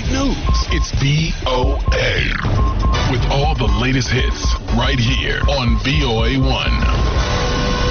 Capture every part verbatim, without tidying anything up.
fake news. It's V O A. With all the latest hits right here on V O A one.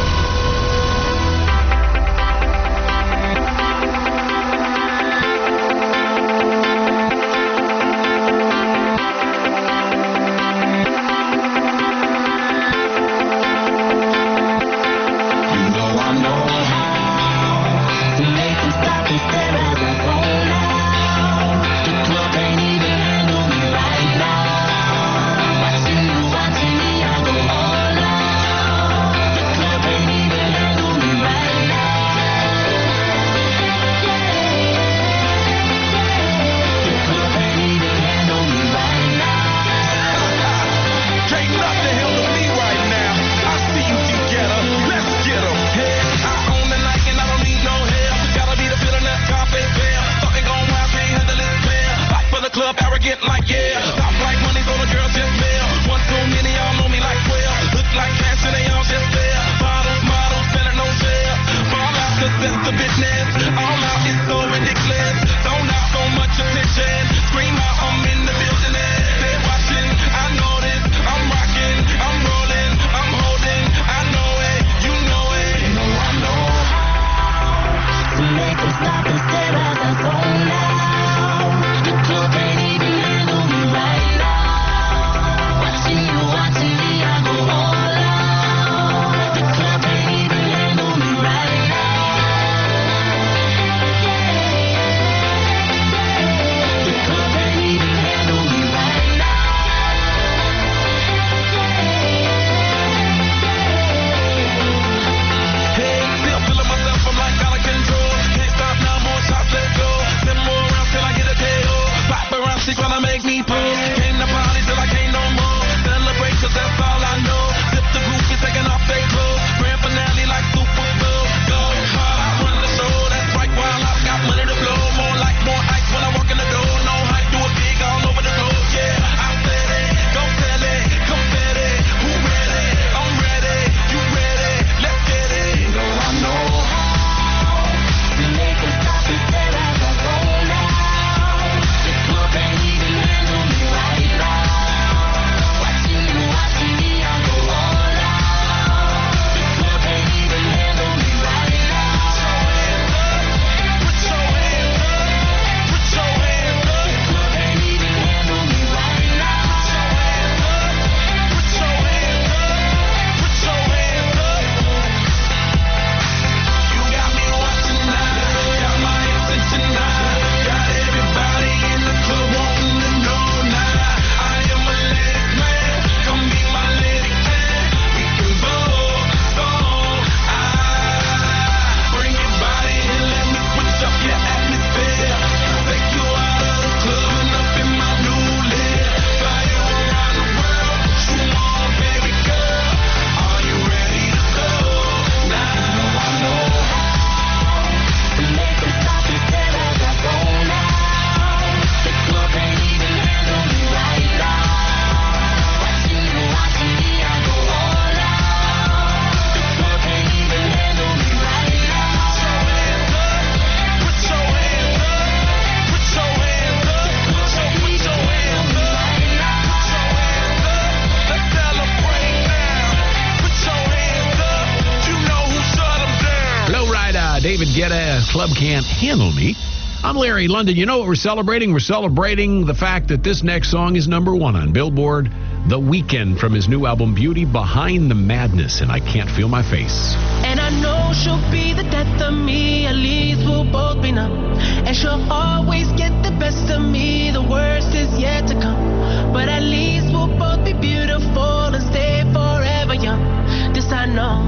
David Guetta, Club Can't Handle Me. I'm Larry London. You know what we're celebrating? We're celebrating the fact that this next song is number one on Billboard. The Weeknd from his new album Beauty, Behind the Madness, and I Can't Feel My Face. And I know she'll be the death of me, at least we'll both be numb. And she'll always get the best of me, the worst is yet to come. But at least we'll both be beautiful and stay forever young. This I know,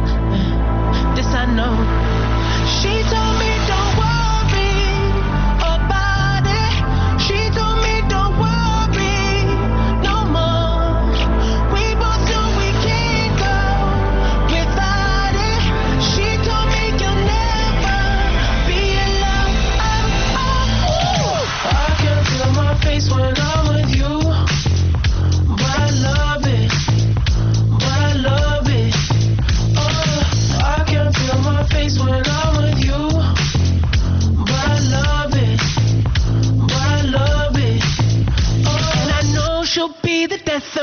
this I know. She told me don't worry about it. She told me don't worry no more. We both know we can't go without it. She told me you'll never be alone. Oh, oh, oh. I can feel my face when I'm with you, but I love it, but I love it. Oh, I can feel my face when I'm with you.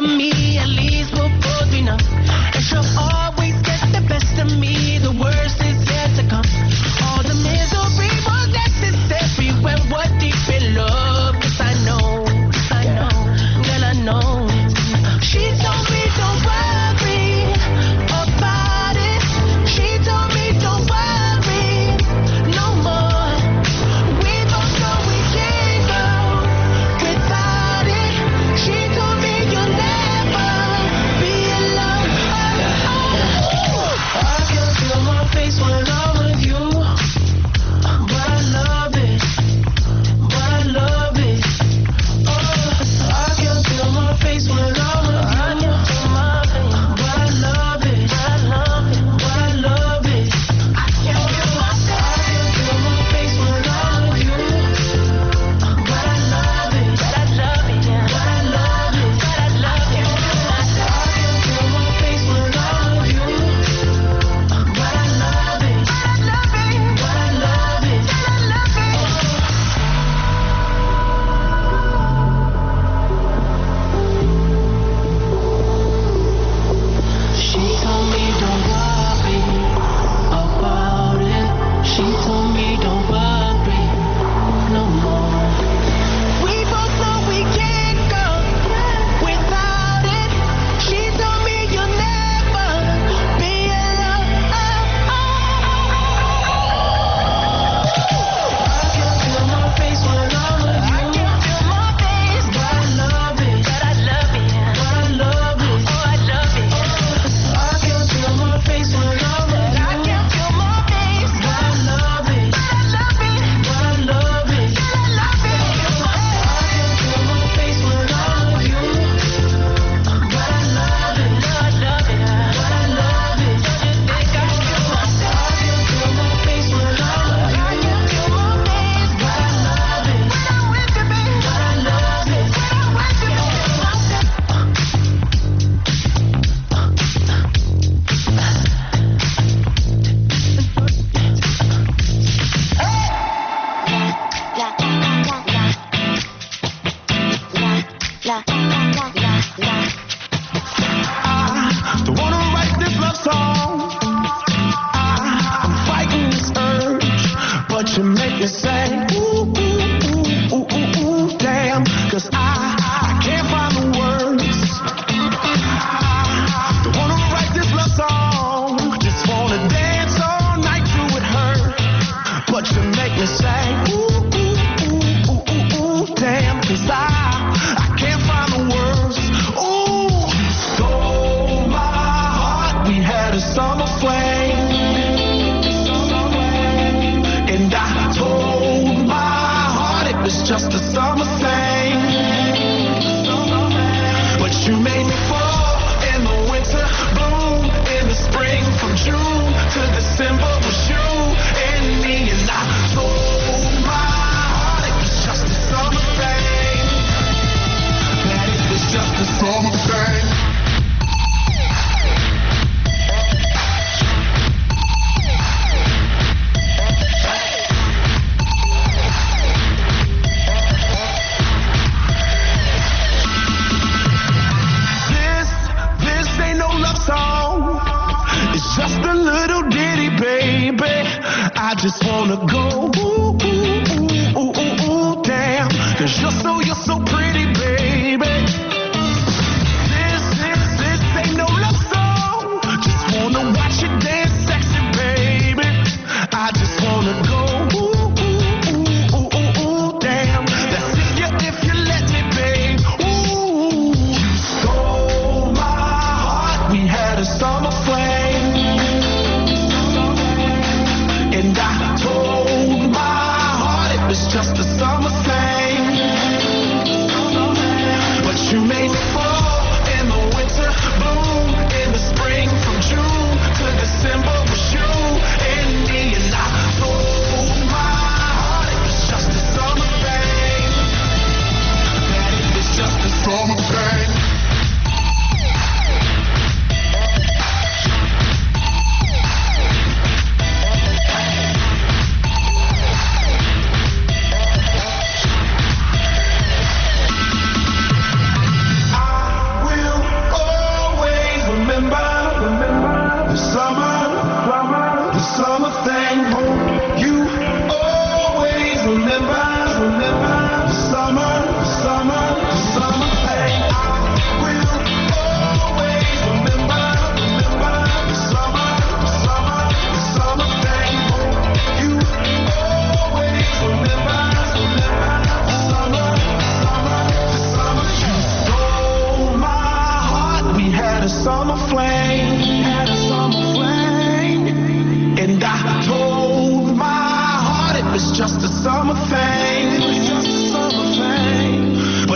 of me, at least we'll both be numb. And she'll always get the best of me, the worst is yet to come. All the misery was necessary when we're deep in love. Yes, I know, yes, I know, girl, I know. She told me don't worry about it. She told me don't worry no more. We both know we can't go without it. She told me you'll never be alone. I can feel my face when I'm with you, but I love it, but I love it. Oh, I can feel my face when I'm with you, but I love it, but I love it, but I love it. I can feel my face when I'm with you, but I love it, but I love it, but I love it, but I love it. I can feel my face when I'm with you, but I love it, but I love it, but I love it, but I love it. She told me don't worry about it. She told me don't worry no more. We both know we can't go without it. She told me you'll never be alone. I can feel my face when I'm with you. I can feel my face, but I love it, but I love it, but I love it. Oh, I love it. I can feel my face when I'm with you. I can feel my face, but I love it, but I love it, but I love it, but I love it. I can feel my face when I'm with you, but I love it, but I love it, but I love it. Don't you think I feel my face? I can feel my face when I'm with you. I can feel my face, but I love it, when I'm with you, baby. But I love it, when I'm with you, baby. Don't wanna write this love song. I, I'm fighting this urge, but you make me say, ooh, ooh, ooh, ooh, ooh, ooh, damn. Cause I, I can't find the words. I don't wanna write this love song. Just wanna dance all night through with her. But you make me say, ooh, ooh, ooh, ooh, ooh, ooh, damn. Cause I, I can't find the words. Ooh, you stole my heart. We had a summer flame. And I told my heart it was just a summer thing. But you made me fall in the winter, bloom in the spring. From June to December was you and me. And I told my heart it was just a summer thing. That it was just a summer thing. This, this ain't no love song. It's just a little ditty, baby. I just wanna go ooh, ooh, ooh, ooh, ooh, ooh, damn. Cause you're so, you're so pretty, baby. This, this, this ain't no love song. Just wanna watch you dance sexy, baby. I just wanna go ooh, ooh, ooh, ooh, ooh, ooh, damn. That's if you, if you let me, babe. Ooh, you stole my heart. We had a summer flame. And I told my heart it was just a summer thing. But you made me fall in the winter, bloom in the spring. From June to December was you and me. And I told my heart it was just a summer thing. That it was just a summer thing.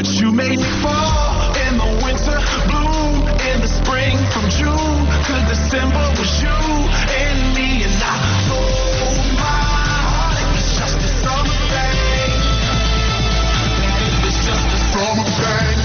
But you made me fall in the winter, bloom in the spring. From June to December was you and me. And I told my heart it was just a summer thing. It was just a summer thing.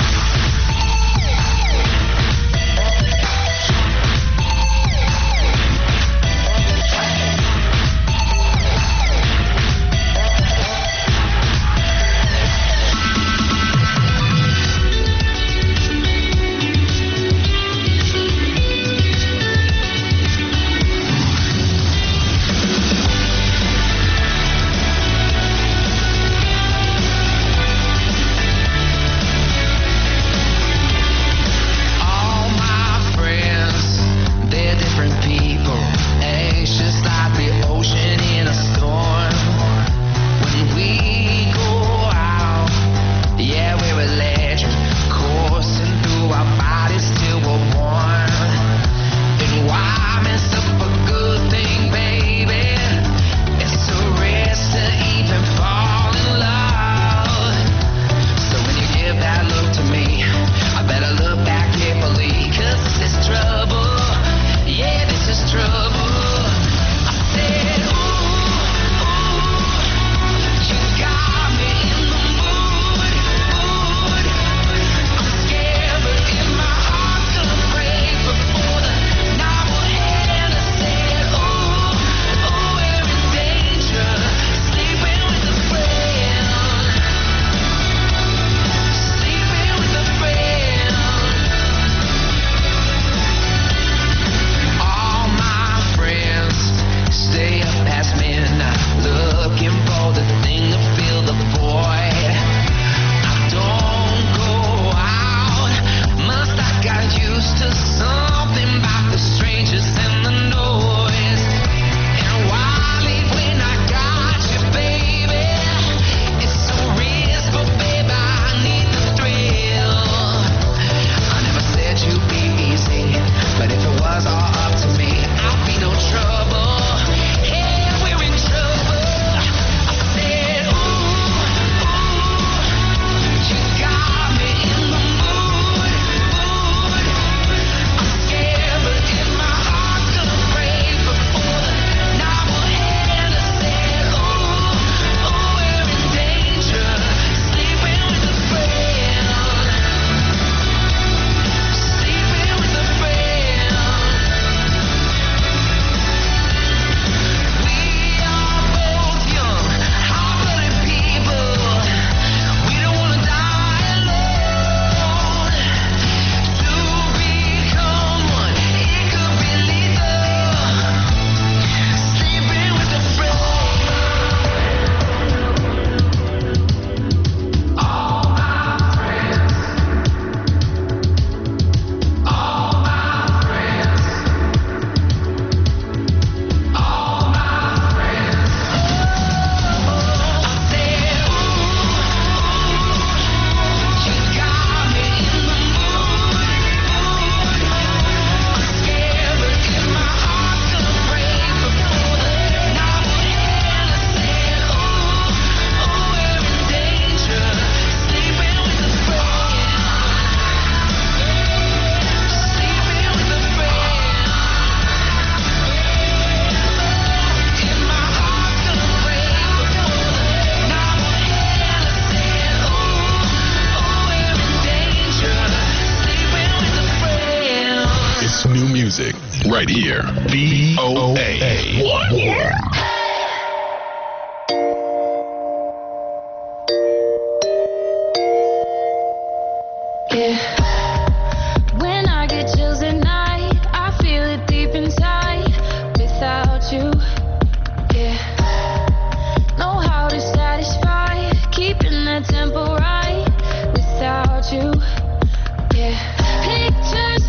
music right here. V O A one.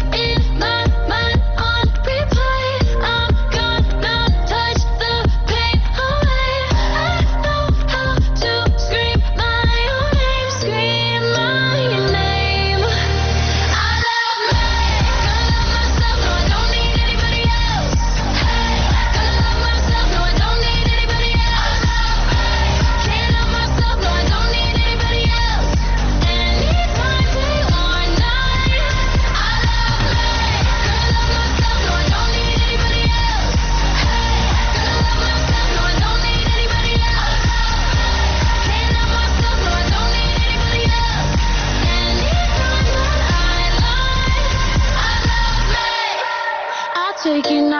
Pictures in my mind on replay. I'm gonna touch the pain.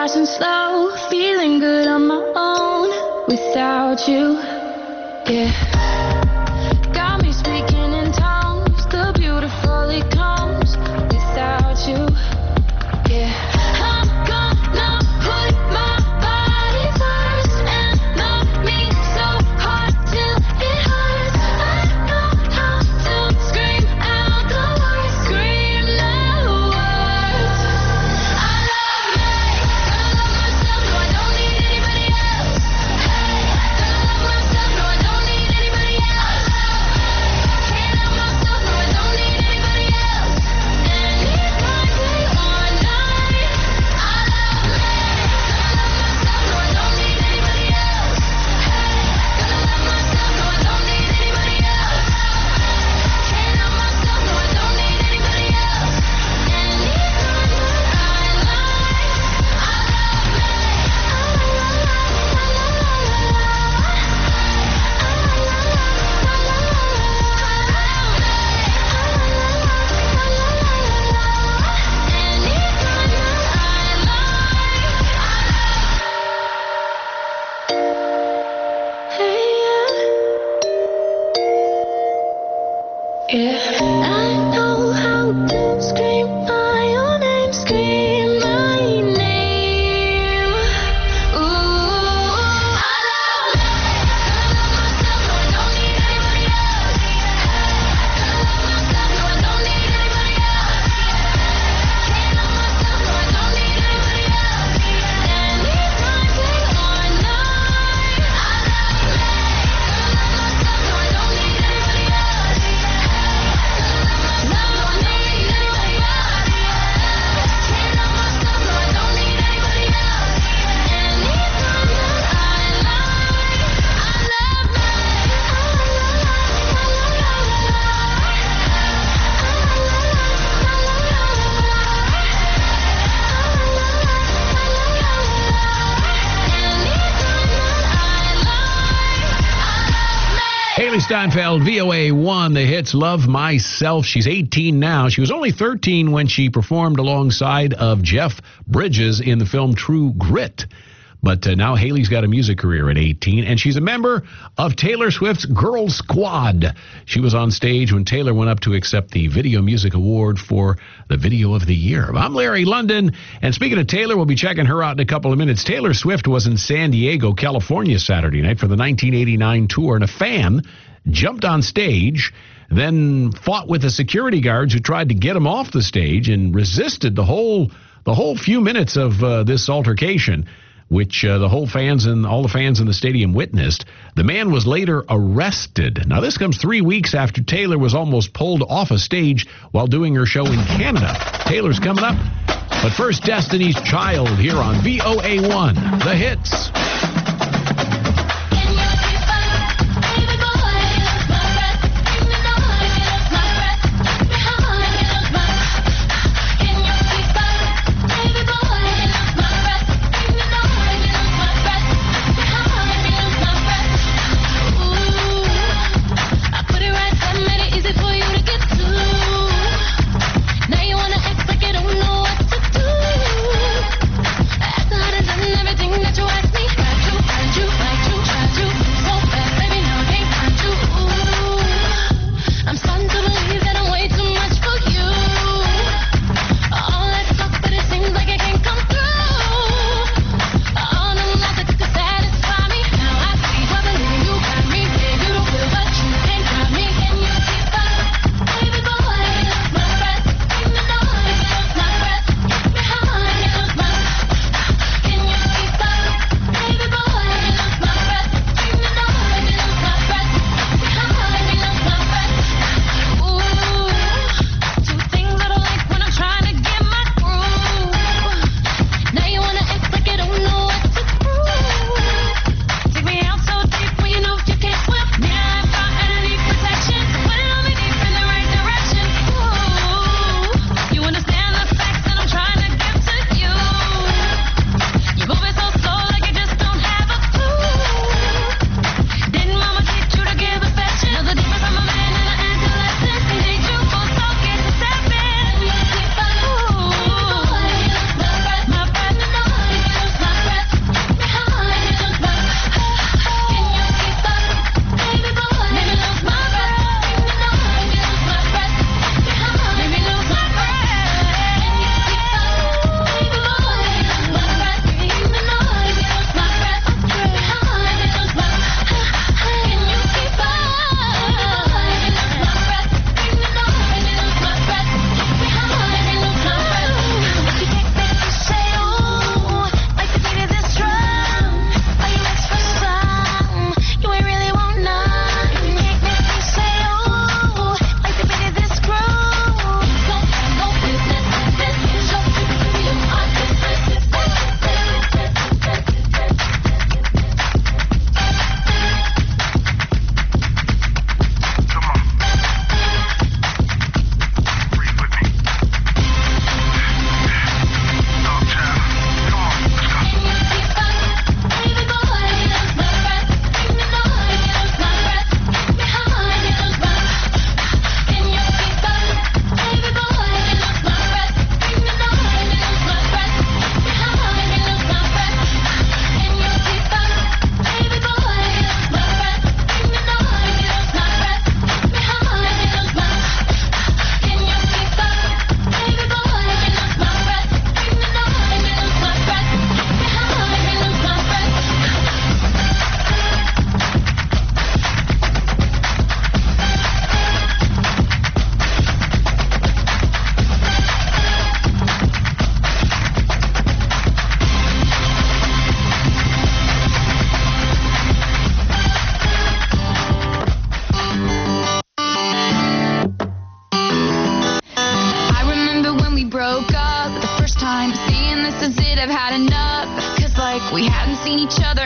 fast and slow, feeling good on my own without you. Yeah. Got me speaking in tongues, the beautiful it comes without you. Yeah. I'm gonna put my body first and love me so hard till it hurts. I know how to scream out the words, scream the words. I love me, gonna love myself, no I don't need anybody else. Hey, gonna love myself, no I don't need anybody else. Can't love myself, no I don't need anybody else. Anytime, day or night. I love me, gonna love myself, no I don't need anybody else. Hey, gonna love myself, no I don't need anybody else. Can't love myself, no I don't need anybody else. Anytime that I lie, I love me. Yeah, I know how to scream my own name, scream my name. Ooh, I love me, gonna love myself, no I don't need anybody else. Gonna love myself, no I don't need anybody else. Can't love myself, no I don't need anybody else. Anytime, day or night. I love me, gonna love myself, no I don't need anybody else. Haley Steinfeld, V O A one, the hits Love Myself. She's eighteen now. She was only thirteen when she performed alongside of Jeff Bridges in the film True Grit. But uh, now Haley's got a music career at eighteen, and she's a member of Taylor Swift's Girl Squad. She was on stage when Taylor went up to accept the Video Music Award for the Video of the Year. I'm Larry London, and speaking of Taylor, we'll be checking her out in a couple of minutes. Taylor Swift was in San Diego, California Saturday night for the nineteen eighty-nine tour, and a fan jumped on stage, then fought with the security guards who tried to get him off the stage and resisted the whole the whole few minutes of uh, this altercation, which uh, the whole fans and all the fans in the stadium witnessed. The man was later arrested. Now, this comes three weeks after Taylor was almost pulled off a stage while doing her show in Canada. Taylor's coming up. But first, Destiny's Child here on V O A one, the hits. Everything that you ask me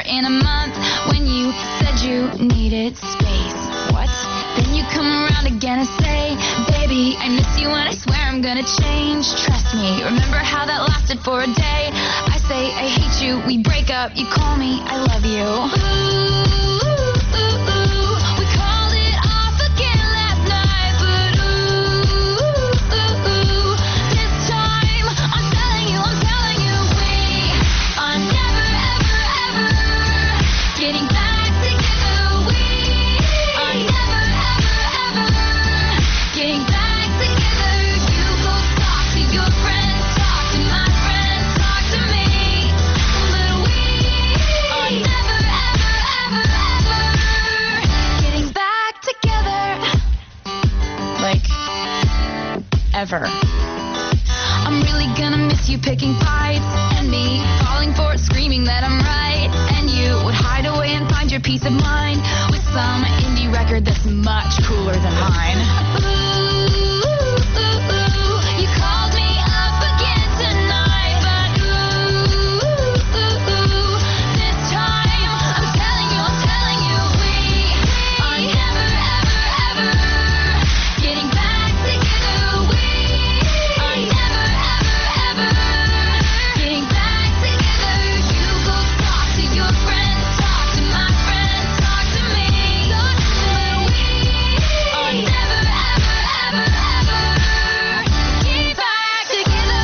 in a month when you said you needed space. What? Then you come around again and say, baby, I miss you and I swear I'm gonna change. Trust me, remember how that lasted for a day? I say I hate you, we break up, you call me, I love you. Ooh, ooh, ooh, we called it off again last night, but ooh, ooh, ooh, this time I'm telling you, I'm telling you, we are never, ever, ever getting back together. We are never, ever, ever getting back together. You go talk to your friends, talk to my friends, talk to me, but we are never, ever, ever, ever getting back together. Like, ever. I'm really gonna miss you picking fights and me falling for it, screaming that I'm right, and you would hide away and find your peace of mind with some indie record that's much cooler than mine. Ooh, ooh, ooh, you called me up again tonight, but ooh, ooh, ooh, this time I'm telling you, I'm telling you, we are never, ever, ever getting back together. We are never, ever, ever getting back together. You go talk to your friends, talk to my friends, talk to me, but we are never, ever, ever, ever getting back together.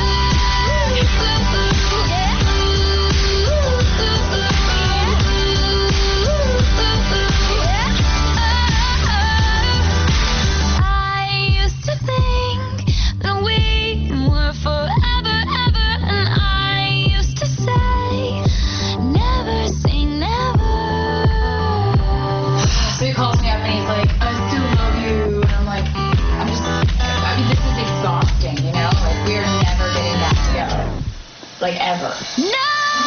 I used to think that we were forever, ever, and I used to say, never say never. So he calls me up and he's like, I still love you, and I'm like, I'm just, I mean, this is exhausting, you know? Like, we're never getting back together. Like, ever. No!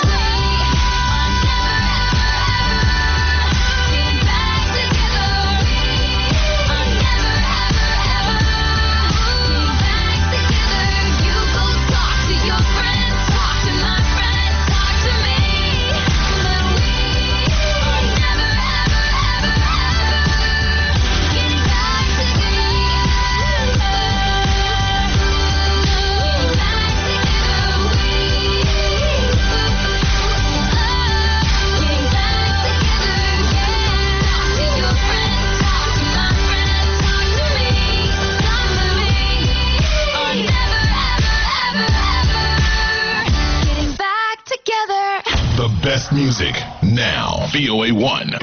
The best music now. V O A one.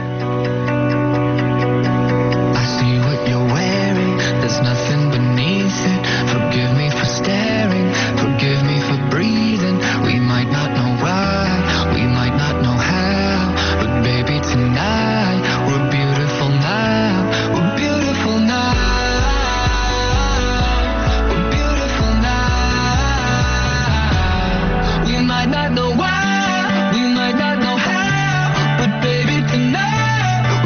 I see what you're wearing, there's nothing beneath it. Forgive me for staring, forgive me for breathing. We might not know why, we might not know how, but baby, tonight we're beautiful now. We're beautiful now. We're beautiful now. We might not know why, we might not know how, but baby, tonight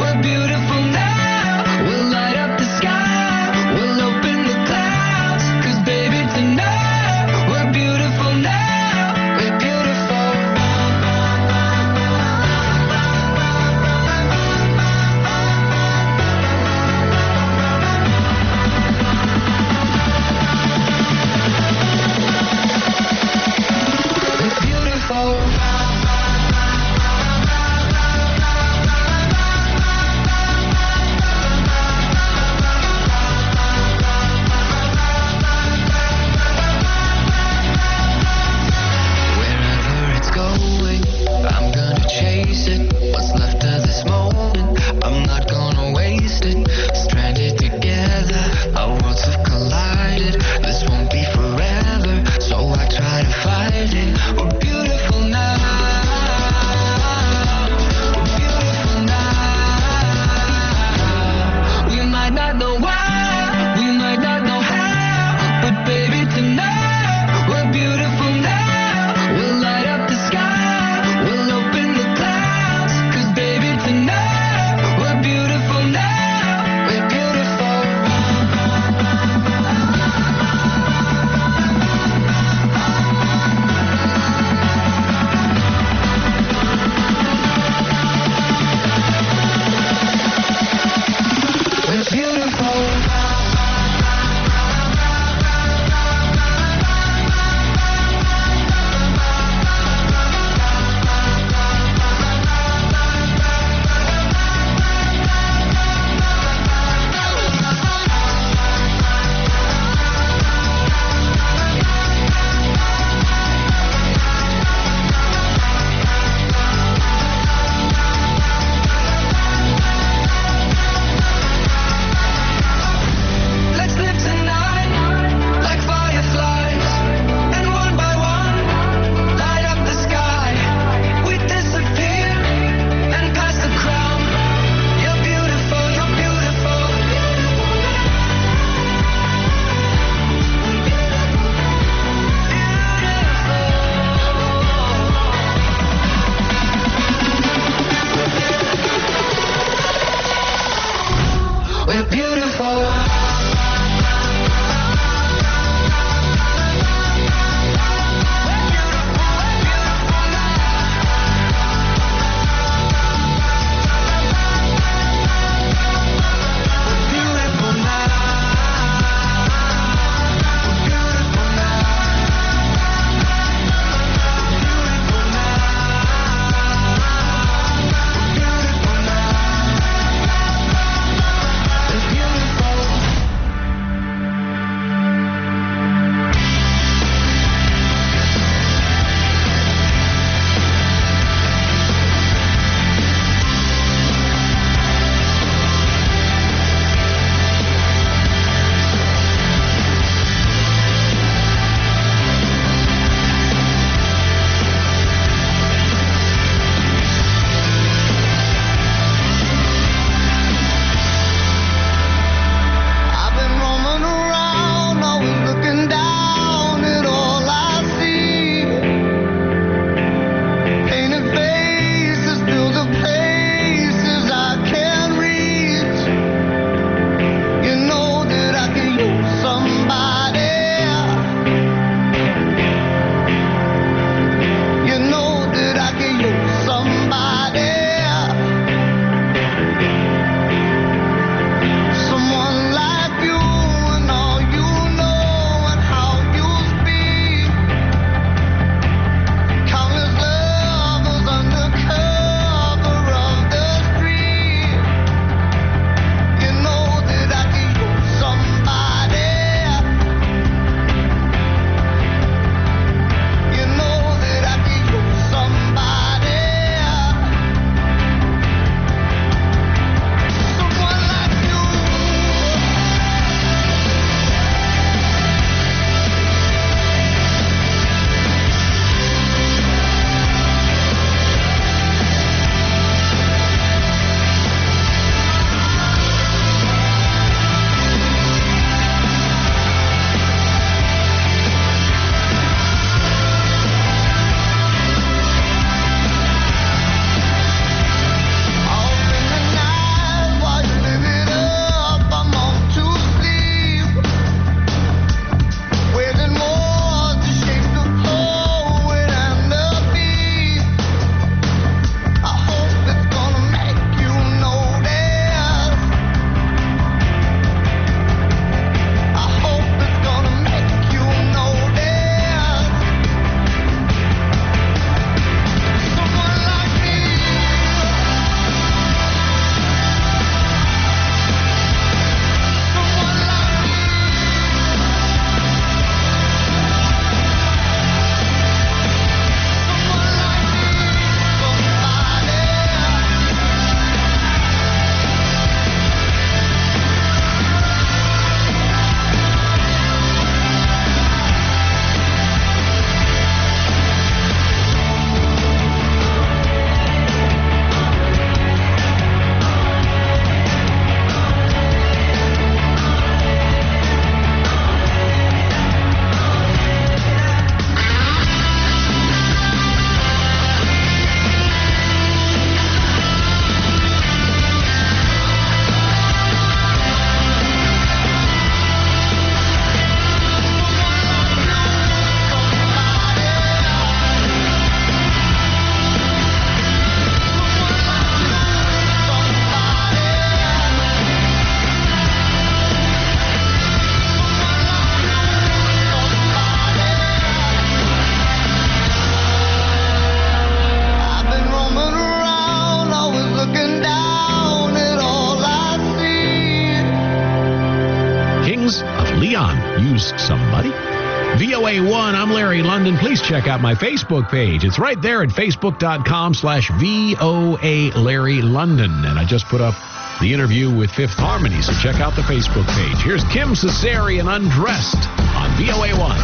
Leon used somebody. V O A one, I'm Larry London. Please check out my Facebook page. It's right there at facebook.com slash VOA Larry London. And I just put up the interview with Fifth Harmony, so check out the Facebook page. Here's Kim Cesarian, Undressed, on V O A one.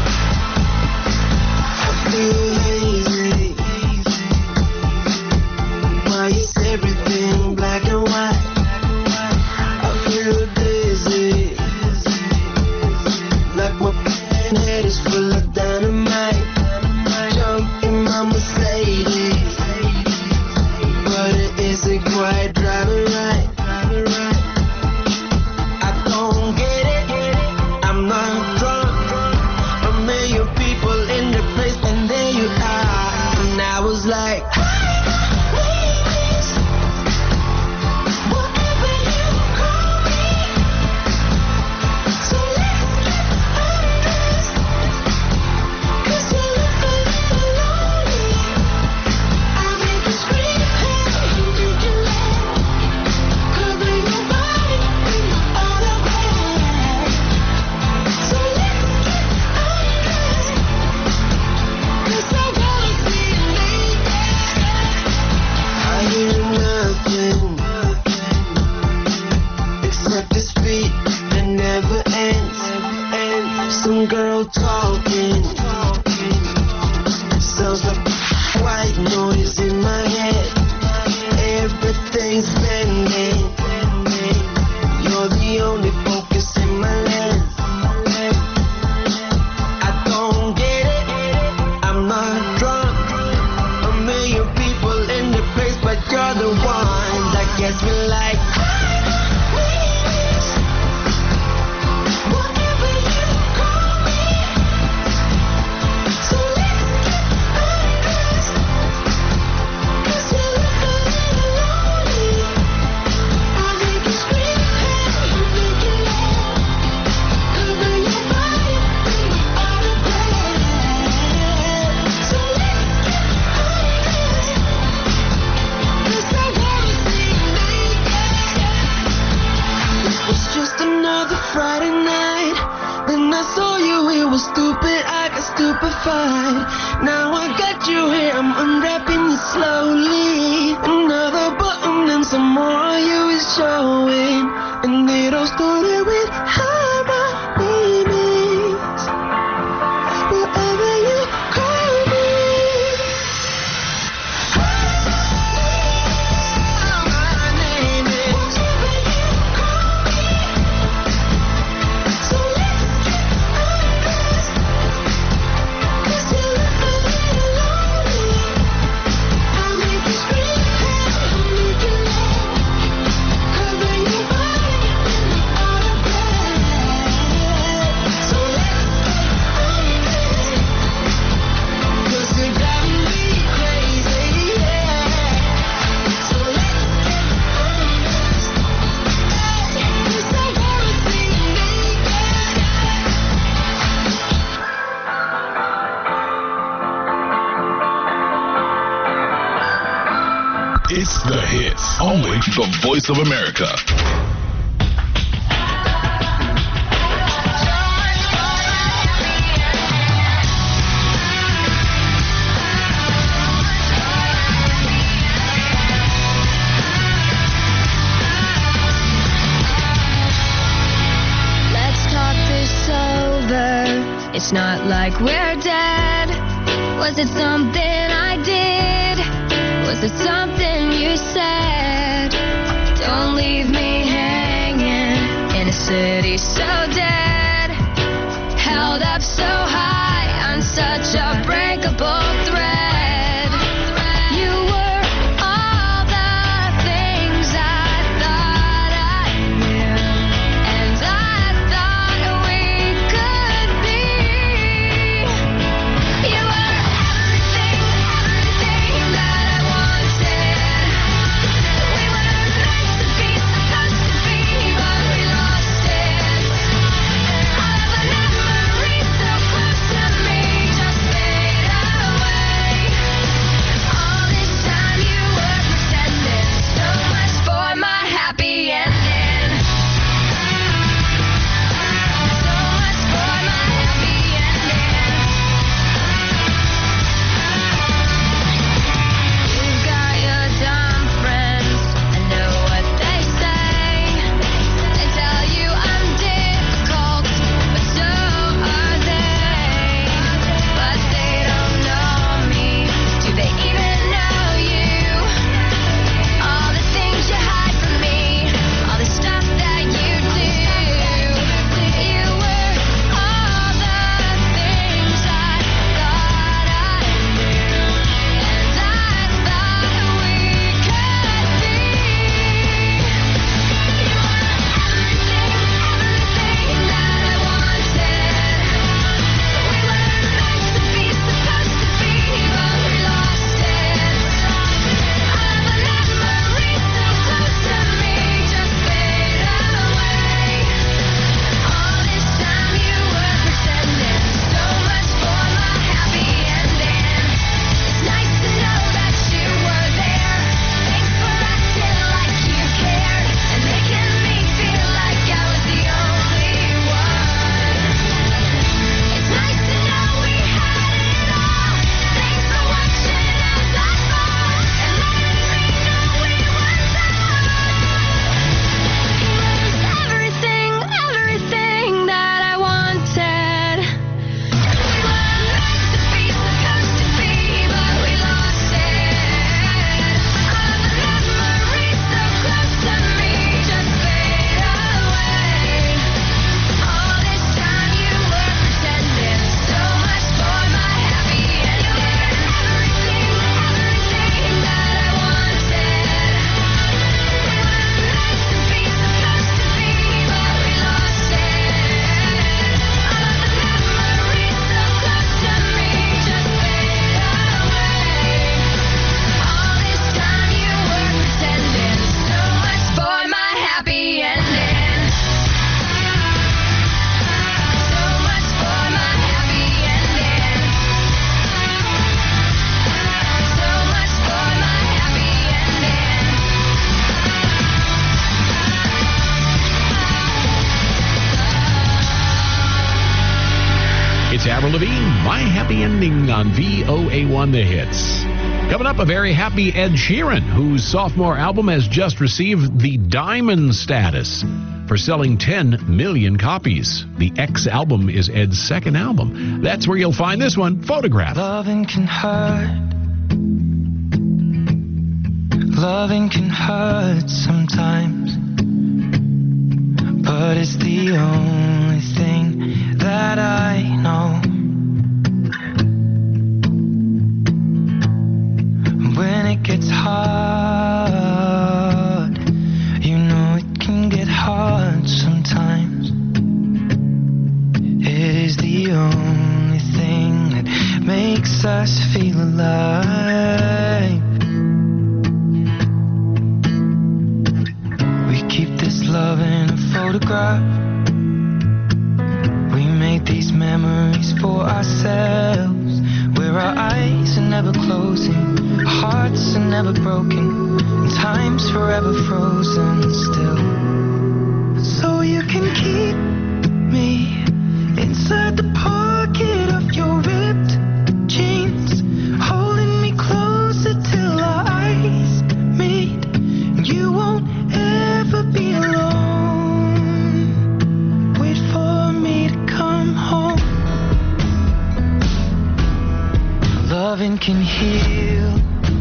Why is everything black and white? I feel dizzy, like my head is full of dynamite. Jump in my Mercedes, but it isn't quite driving right. I don't get it, I'm not drunk. A million people in the place, and there you are. And I was like, some girl talking, sounds like white noise in my head. Everything's bending, you're the only focus in my lens. I don't get it, I'm not drunk. A million people in the place, but you're the one that gets me like. Friday night, then I saw you, it was stupid, I got stupefied. Now I got you here, I'm unwrapping you slowly. Another button and some more of you is showing. And it all started with harmony means whatever you call me. My name is It's the hits, only the Voice of America. Let's talk this over. It's not like we're dead. Was it something I did? Was it something you said? Don't leave me hanging in a city so dead, held up so high on such a breakable thread. You were all the things I thought I knew, and I thought we could be. You were everything, everything that I wanted. We were meant to be, supposed to be, but we lost it. It's Avril Lavigne, My Happy Ending on V O A one The Hits. Coming up, a very happy Ed Sheeran, whose sophomore album has just received the diamond status for selling ten million copies. The X album is Ed's second album. That's where you'll find this one, Photograph. Loving can hurt. Loving can hurt sometimes, but it's the only thing that I know. When it gets hard, you know it can get hard sometimes. It is the only thing that makes us feel alive. We keep this love in a photograph. We made these memories for ourselves, where our eyes are never closing, hearts are never broken, and time's forever frozen still. So you can keep me inside the pocket of your ripped jeans, holding me closer till our eyes meet. You won't ever be alone. Wait for me to come home. Loving can heal.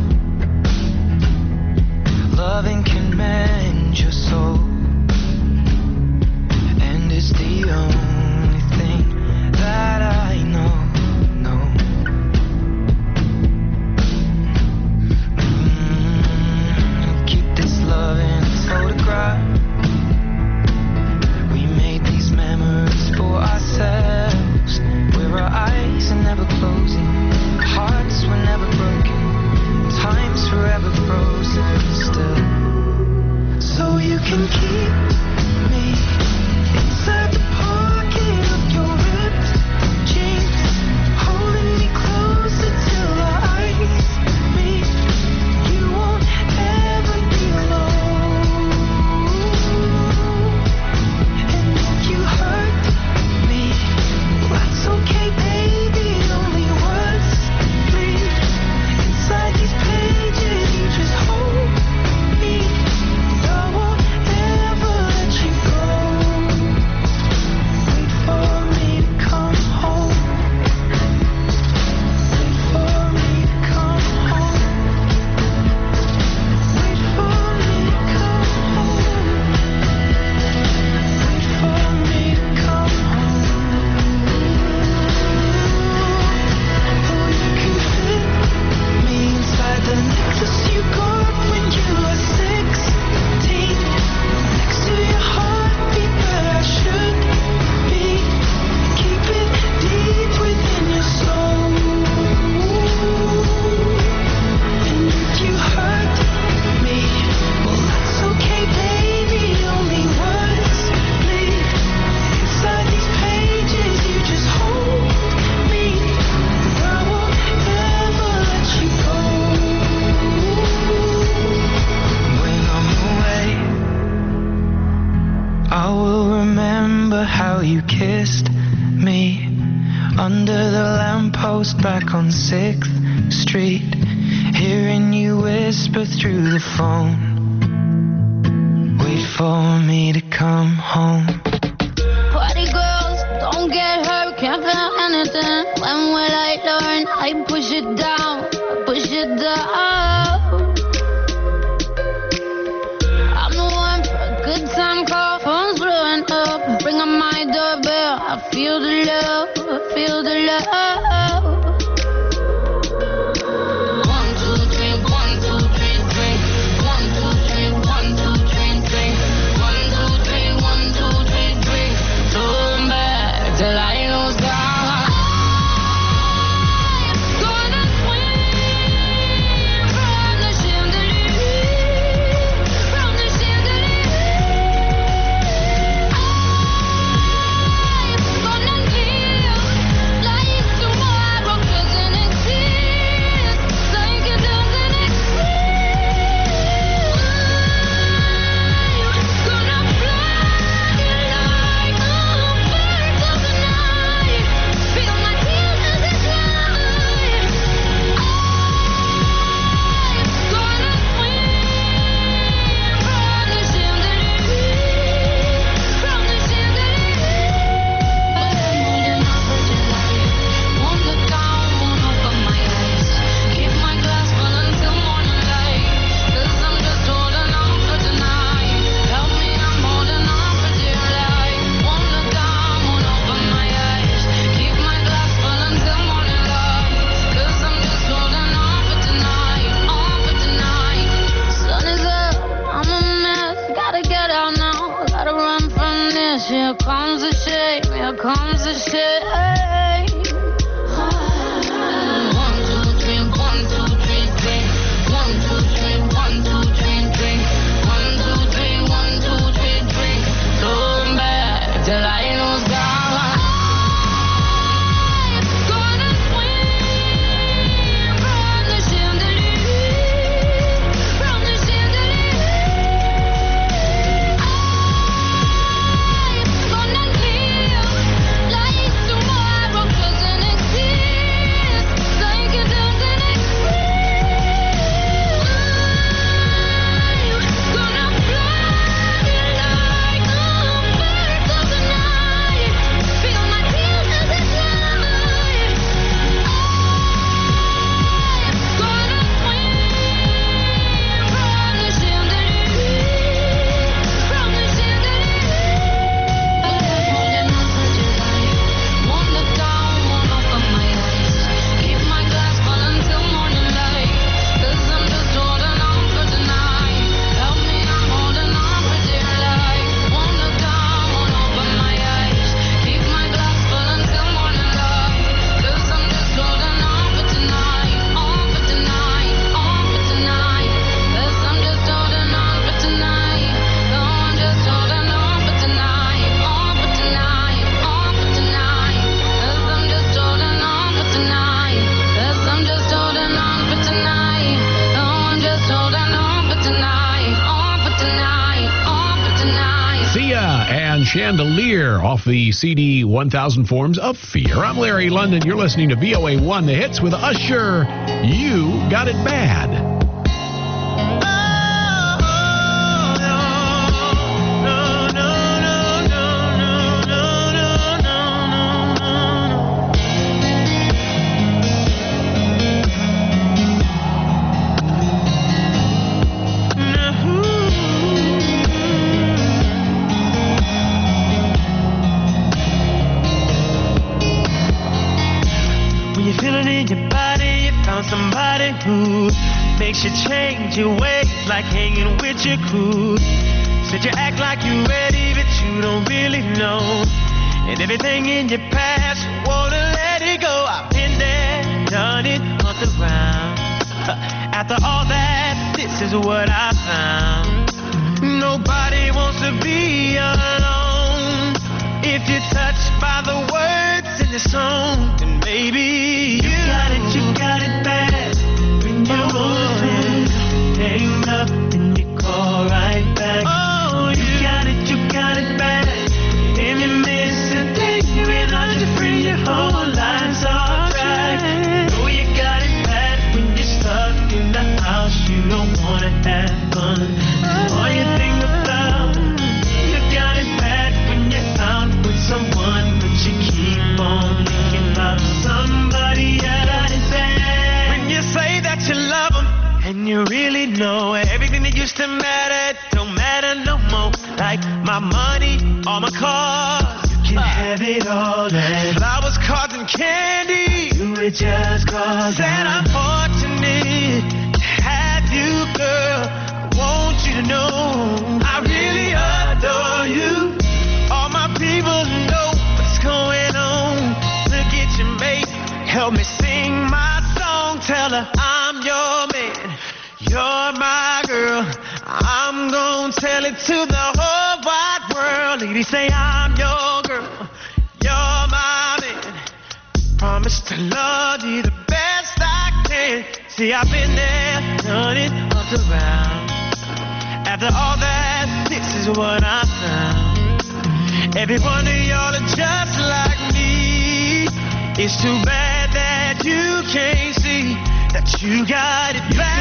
Loving can mend your soul. And it's the only thing that I know, know. Mm, keep this love in a photograph. We made these memories for ourselves, where our eyes are never closing, hearts were never broken, time's forever frozen still. So you can keep me inside the pocket of your ripped jeans, holding me closer till our eyes meet. You won't ever be alone. And if you hurt me, that's okay, baby. Only words bleed inside these pages. You just hold me. I won't ever let you go. Wait for me to come home. Wait for me to come home. Wait for me to come home. Wait for me to come home. Oh, you can fit me inside the necklace you got when you were sixteen, next to your heartbeat where I should be. Keep it deep within your soul. And if you hurt me, well that's okay, baby. Only words bleed inside these pages. You just hold me. I won't ever let you go. When I'm away, I will remember how you kissed me under the lamppost back on sixth Street, hearing you whisper through the phone. Wait for me to come home. Party girls, don't get hurt, can't feel anything. When will I learn? I push it down, push it down. I'm the one for a good time call, phone's blowing up. Ring on my doorbell, I feel the love, I feel the love. One, two, three, one, two, three, three. One, two, three, one, two, three, three. One, two, three, one, two, three, three. Turn back till I lose God. Gonna swim from the chandelier, from the chandelier. I'm gonna live like tomorrow here comes the shade. One, two, three, one, two, three, three. One, two, three, one, two, three, three. One, two, three, one, two, three, three. Turn back till I was gone. Chandelier off the C D one thousand Forms of Fear. I'm Larry London. You're listening to V O A one, the hits with Usher. You Got It Bad. Who makes you change your ways, like hanging with your crew. Said you act like you're ready, but you don't really know. And everything in your past, you wanna let it go. I've been there, done it, humped around. After all that, this is what I found. Nobody wants to be alone. If you're touched by the words in the song, then maybe you, you got it, you got it bad. You hang up and you call right back. Oh, you got it, you got it bad. And you miss a thing, you've been on your free, your whole life's off track. Oh, you got it bad when you're stuck in the house, you don't wanna have fun. All you think about, you got it bad when you're out with someone, but you keep on thinking about somebody else. When you say that you love them, and you really know everything that used to matter don't matter no more. Like my money, all my cars, you can uh, have it all. And flowers, cards, and candy, you would just cause. Said I'm fortunate to have you, girl. I want you to know I really adore you. All my people know what's going on. Look at your mate, help me sing my song. Tell her I'm your man. You're my girl. I'm gonna tell it to the whole wide world. Ladies say I'm your girl. You're my man. Promise to love you the best I can. See, I've been there, done it, up around. After all that, this is what I found. Every one of y'all are just like me. It's too bad that you can't see that you got it bad.